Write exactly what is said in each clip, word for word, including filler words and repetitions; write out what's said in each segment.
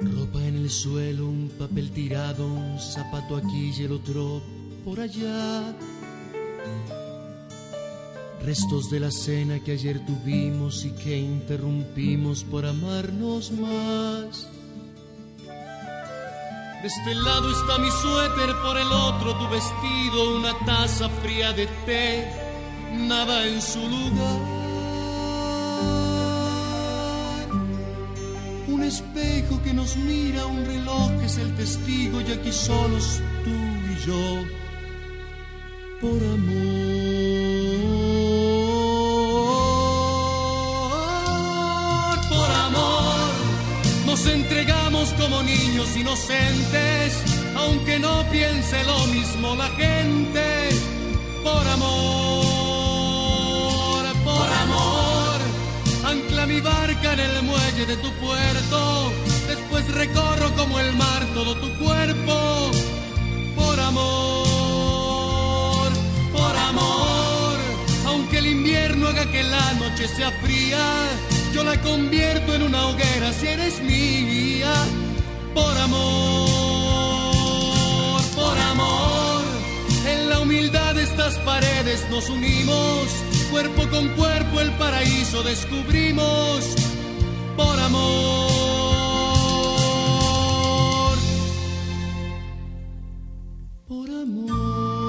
Ropa en el suelo, un papel tirado, un zapato aquí y el otro por allá. Restos de la cena que ayer tuvimos y que interrumpimos por amarnos más. De este lado está mi suéter, por el otro tu vestido, una taza fría de té, nada en su lugar. Un espejo que nos mira, un reloj que es el testigo, y aquí solos tú y yo, por amor, por amor. Nos entregamos como niños inocentes, aunque no piense lo mismo la gente. Por amor, por amor. Ancla mi barca en el muelle de tu puerto, después recorro como el mar todo tu cuerpo. Por amor, por amor. Aunque el invierno haga que la noche sea fría, yo la convierto en una hoguera si eres mía. Por amor, por amor. En la humildad de estas paredes nos unimos, cuerpo con cuerpo el paraíso descubrimos. Por amor, por amor.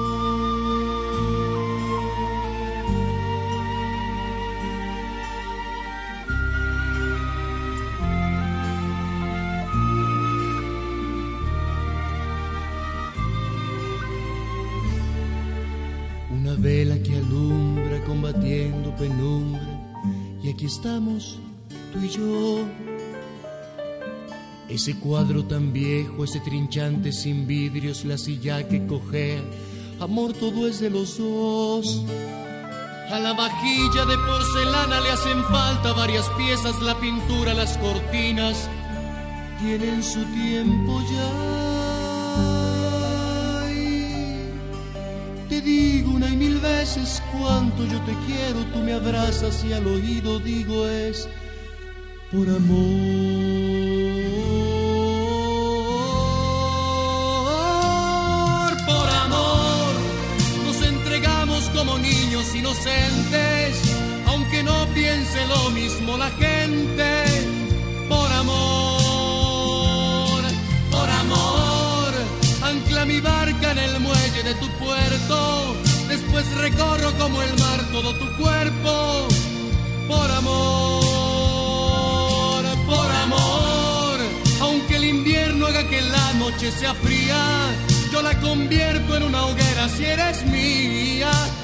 Una vela que alumbra combatiendo penumbra, y aquí estamos tú y yo. Ese cuadro tan viejo, ese trinchante sin vidrios, la silla que cojea, amor, todo es de los dos. A la vajilla de porcelana le hacen falta varias piezas, la pintura, las cortinas tienen su tiempo ya. Y te digo una y mil veces cuánto yo te quiero, tú me abrazas y al oído digo es por amor, por amor. Nos entregamos como niños inocentes, aunque no piense lo mismo la gente. Por amor, por amor. Ancla mi barca en el muelle de tu puerto, después recorro como el mar todo tu cuerpo. Por amor, por amor. Aunque el invierno haga que la noche sea fría, yo la convierto en una hoguera si eres mía.